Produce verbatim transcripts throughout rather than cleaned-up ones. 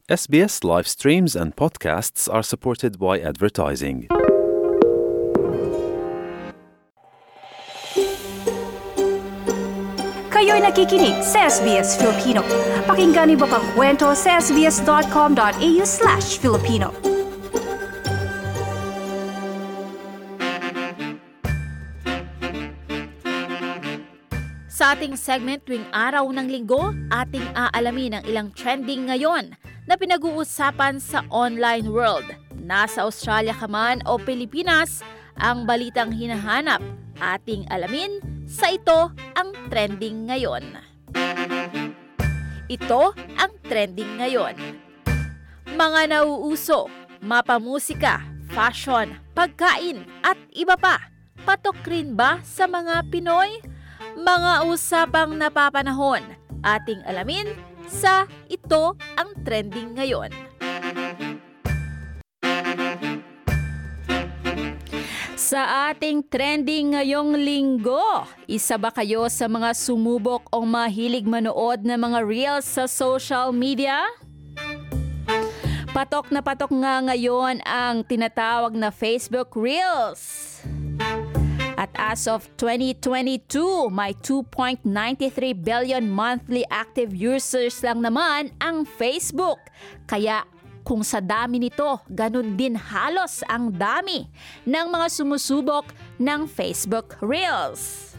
S B S live streams and podcasts are supported by advertising. Kayo'y nakikinig sa S B S Filipino. Pakinggan niyo pa ang kwento sa sbs.com.au slash Filipino. Sa ating segment tuwing araw ng linggo, ating aalamin ang ilang trending ngayon na pinag-uusapan sa online world. Nasa Australia ka man o Pilipinas, ang balitang hinahanap, ating alamin sa ito ang trending ngayon. Ito ang trending ngayon. Mga nauuso, mapamusika, fashion, pagkain at iba pa. Patok rin ba sa mga Pinoy? Mga usapang napapanahon, ating alamin sa ito ang trending ngayon. Sa ating trending ngayong linggo, isa ba kayo sa mga sumubok o mahilig manood ng mga reels sa social media? Patok na patok nga ngayon ang tinatawag na Facebook Reels. At as of twenty twenty-two, may two point nine three billion monthly active users lang naman ang Facebook. Kaya kung sa dami nito, ganun din halos ang dami ng mga sumusubok ng Facebook Reels.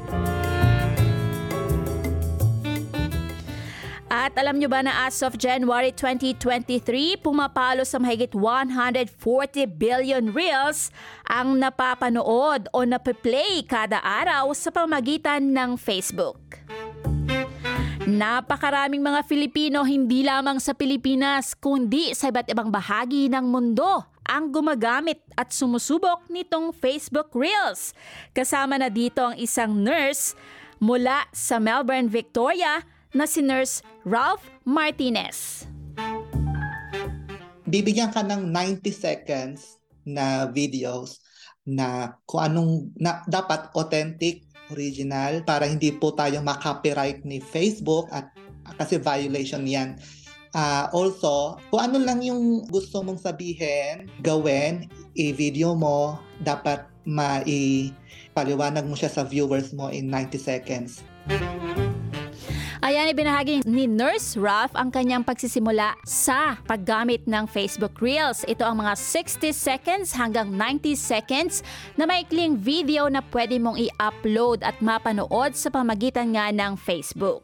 At alam nyo ba na as of January twenty twenty-three, pumapalo sa mahigit one hundred forty billion reels ang napapanood o napiplay kada araw sa pamamagitan ng Facebook. Napakaraming mga Filipino hindi lamang sa Pilipinas kundi sa iba't ibang bahagi ng mundo ang gumagamit at sumusubok nitong Facebook Reels. Kasama na dito ang isang nurse mula sa Melbourne, Victoria, na si Nurse Ralph Martinez. Bibigyan ka ng ninety seconds na videos na kung anong na, dapat authentic, original, para hindi po tayo makopyright ni Facebook at kasi violation yan. Uh, also, kung ano lang yung gusto mong sabihin, gawin, i-video mo, dapat ma-ipaliwanag mo siya sa viewers mo in ninety seconds. Ayan, ibinahagi ni Nurse Ralph ang kanyang pagsisimula sa paggamit ng Facebook Reels. Ito ang mga sixty seconds hanggang ninety seconds na maikling video na pwede mong i-upload at mapanood sa pamagitan nga ng Facebook.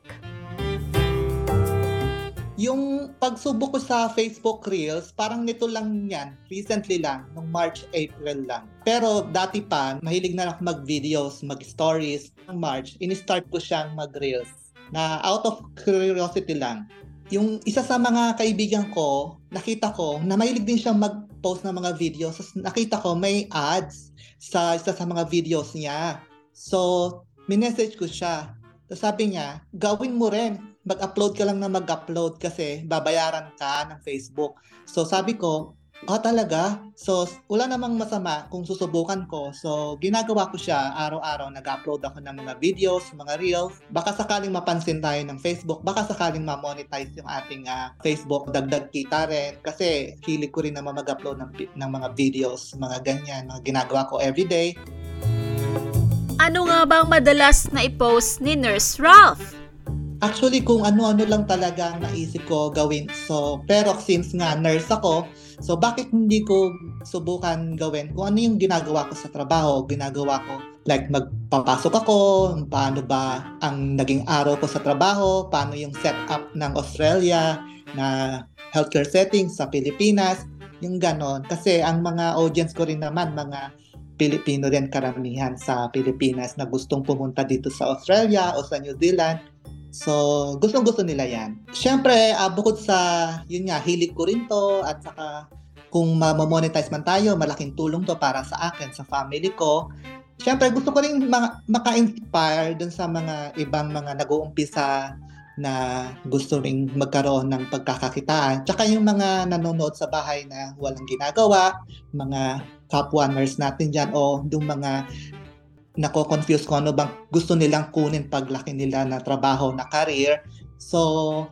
Yung pagsubok ko sa Facebook Reels, parang nito lang yan. Recently lang, nung March, April lang. Pero dati pa, mahilig na ako mag-videos, mag-stories. Nung March, in-start ko siyang mag-Reels. Na out of curiosity lang. Yung isa sa mga kaibigan ko, nakita ko na mahilig din siya mag-post ng mga videos. So, nakita ko may ads sa isa sa mga videos niya. So, minessage ko siya. So, sabi niya, gawin mo rin. Mag-upload ka lang na mag-upload kasi babayaran ka ng Facebook. So, sabi ko, oh talaga? So, wala namang masama kung susubukan ko. So, ginagawa ko siya araw-araw. Nag-upload ako ng mga videos, mga reels. Baka sakaling mapansin tayo ng Facebook. Baka sakaling ma-monetize yung ating uh, Facebook. Dagdag kita rin. Kasi hilig ko rin naman mag-upload ng, ng mga videos, mga ganyan. Mga ginagawa ko everyday. Ano nga bang madalas na i-post ni Nurse Ralph? Actually, kung ano-ano lang talaga ang naisip ko gawin. So, pero since nga nurse ako, so bakit hindi ko subukan gawin kung ano yung ginagawa ko sa trabaho, ginagawa ko. Like magpapasok ako, paano ba ang naging araw ko sa trabaho, paano yung setup ng Australia na healthcare setting sa Pilipinas, yung ganon. Kasi ang mga audience ko rin naman, mga Pilipino rin karamihan sa Pilipinas na gustong pumunta dito sa Australia o sa New Zealand. So, gustong-gusto nila yan. Siyempre, uh, bukod sa, yun nga, hilig ko rin to at saka kung ma-monetize man tayo, malaking tulong to para sa akin, sa family ko. Siyempre, gusto ko rin ma- maka-inspire dun sa mga ibang mga nag-uumpisa na gusto ring magkaroon ng pagkakakitaan. Tsaka yung mga nanonood sa bahay na walang ginagawa, mga kapwa nurse natin dyan o yung mga nako-confuse kung ano bang gusto nilang kunin paglaki nila na trabaho, na career. So,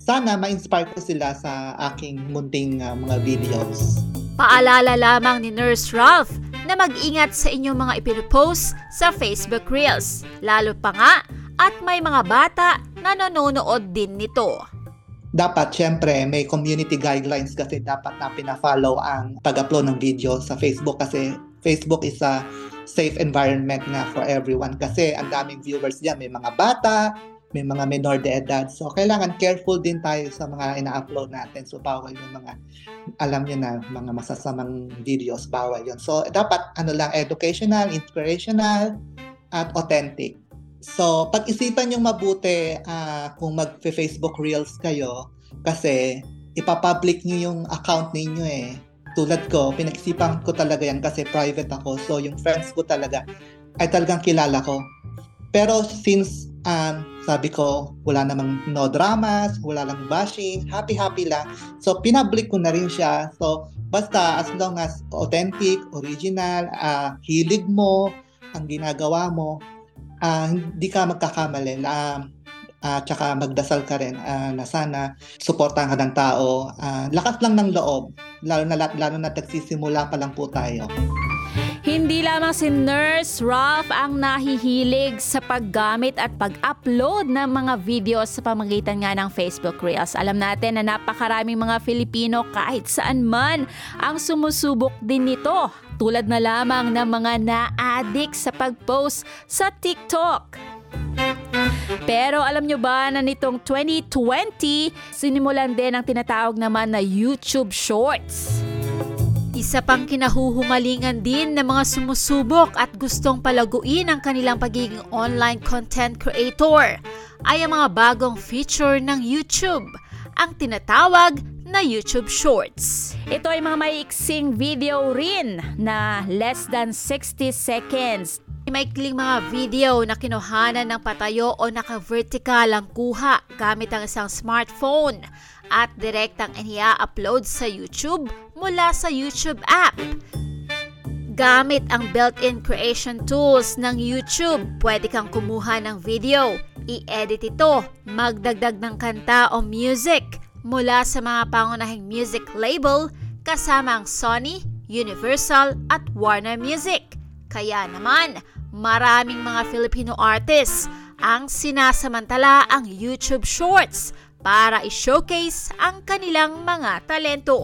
sana ma-inspire ko sila sa aking munting uh, mga videos. Paalala lamang ni Nurse Ralph na mag-ingat sa inyong mga ipipost sa Facebook Reels, lalo pa nga at may mga bata na nanonood din nito. Dapat syempre may community guidelines kasi dapat na pina-follow ang pag-upload ng video sa Facebook kasi Facebook is a safe environment nga for everyone kasi ang daming viewers diyan, may mga bata, may mga minor de edad. So kailangan careful din tayo sa mga ina-upload natin. So bawal yung mga, alam niyo na, mga masasamang videos, bawal yun. So dapat ano lang, educational, inspirational, at authentic. So, pag-isipan nyo mabuti uh, kung mag-Facebook Reels kayo kasi ipapublic nyo yung account ninyo eh. Tulad ko, pinag-isipan ko talaga yan kasi private ako. So, yung friends ko talaga ay talagang kilala ko. Pero since um, sabi ko, wala namang no dramas, wala lang bashing, happy-happy lang. So, pinpublic ko na rin siya. So, basta as long as authentic, original, uh, hilig mo, ang ginagawa mo, Uh, hindi ka magkakamali uh, uh, tsaka magdasal ka rin uh, na sana suportahan ka ng tao. Uh, lakas lang ng loob, lalo na, lalo na nagsisimula pa lang po tayo. Hindi lamang si Nurse Ralph ang nahihilig sa paggamit at pag-upload ng mga videos sa pamamagitan nga ng Facebook Reels. Alam natin na napakaraming mga Filipino kahit saan man ang sumusubok din nito. Tulad na lamang ng mga na-addict sa pag-post sa TikTok. Pero alam nyo ba na nitong twenty twenty, sinimulan din ang tinatawag naman na YouTube Shorts. Isa pang kinahuhumalingan din ng mga sumusubok at gustong palaguin ang kanilang pagiging online content creator ay ang mga bagong feature ng YouTube, ang tinatawag na YouTube Shorts. Ito ay mga maiiksing video rin na less than sixty seconds. Maikling mga video na kinuhanan ng patayo o naka-vertical ang kuha gamit ang isang smartphone at direktang iniya-upload sa YouTube mula sa YouTube app. Gamit ang built-in creation tools ng YouTube, pwede kang kumuha ng video, i-edit ito, magdagdag ng kanta o music mula sa mga pangunahing music label kasama ang Sony, Universal at Warner Music. Kaya naman, maraming mga Filipino artists ang sinasamantala ang YouTube Shorts para i-showcase ang kanilang mga talento.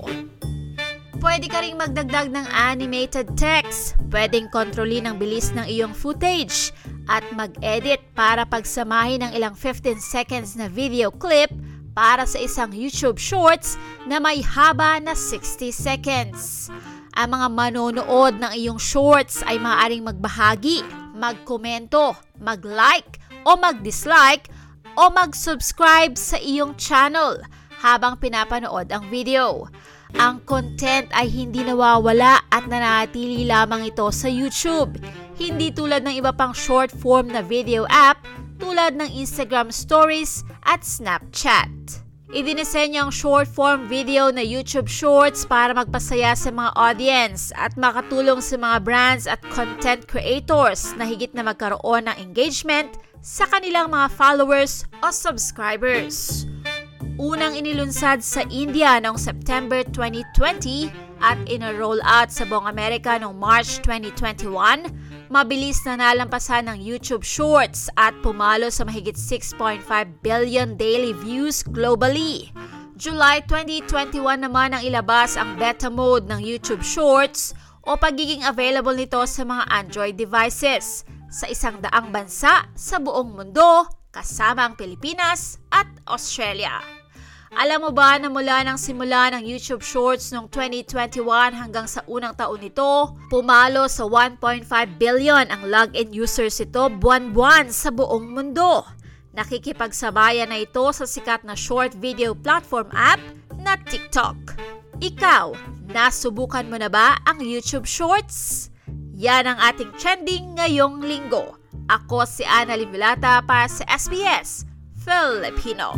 Pwede ka ring magdagdag ng animated text, pwedeng kontrolin ang bilis ng iyong footage, at mag-edit para pagsamahin ng ilang fifteen seconds na video clip para sa isang YouTube Shorts na may haba na sixty seconds. Ang mga manonood ng iyong shorts ay maaaring magbahagi, magkomento, mag-like o mag-dislike o mag-subscribe sa iyong channel habang pinapanood ang video. Ang content ay hindi nawawala at nanatili lamang ito sa YouTube. Hindi tulad ng iba pang short form na video app tulad ng Instagram Stories at Snapchat. Idinisenyo ang short form video na YouTube Shorts para magpasaya sa mga audience at makatulong sa mga brands at content creators na higit na magkaroon ng engagement sa kanilang mga followers o subscribers. Unang inilunsad sa India noong September twenty twenty at ina-roll out sa buong Amerika noong March twenty twenty-one, mabilis na nalampasan ng YouTube Shorts at pumalo sa mahigit six point five billion daily views globally. July twenty twenty-one naman ang ilabas ang beta mode ng YouTube Shorts o pagiging available nito sa mga Android devices sa isang daang bansa sa buong mundo kasama ang Pilipinas at Australia. Alam mo ba na mula nang simula ng YouTube Shorts noong twenty twenty-one hanggang sa unang taon nito, pumalo sa one point five billion ang login users ito buwan-buwan sa buong mundo. Nakikipagsabayan na ito sa sikat na short video platform app na TikTok. Ikaw, nasubukan mo na ba ang YouTube Shorts? Yan ang ating trending ngayong linggo. Ako si Ana Livilata para sa S B S Filipino.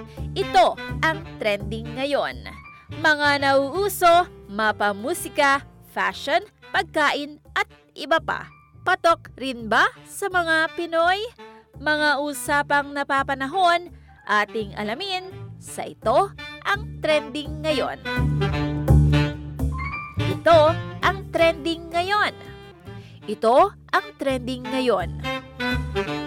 Ito ang trending ngayon. Mga nauuso, mapamusika, fashion, pagkain at iba pa. Patok rin ba sa mga Pinoy? Mga usapang napapanahon, ating alamin sa ito ang trending ngayon. Ito ang trending ngayon. Ito ang trending ngayon.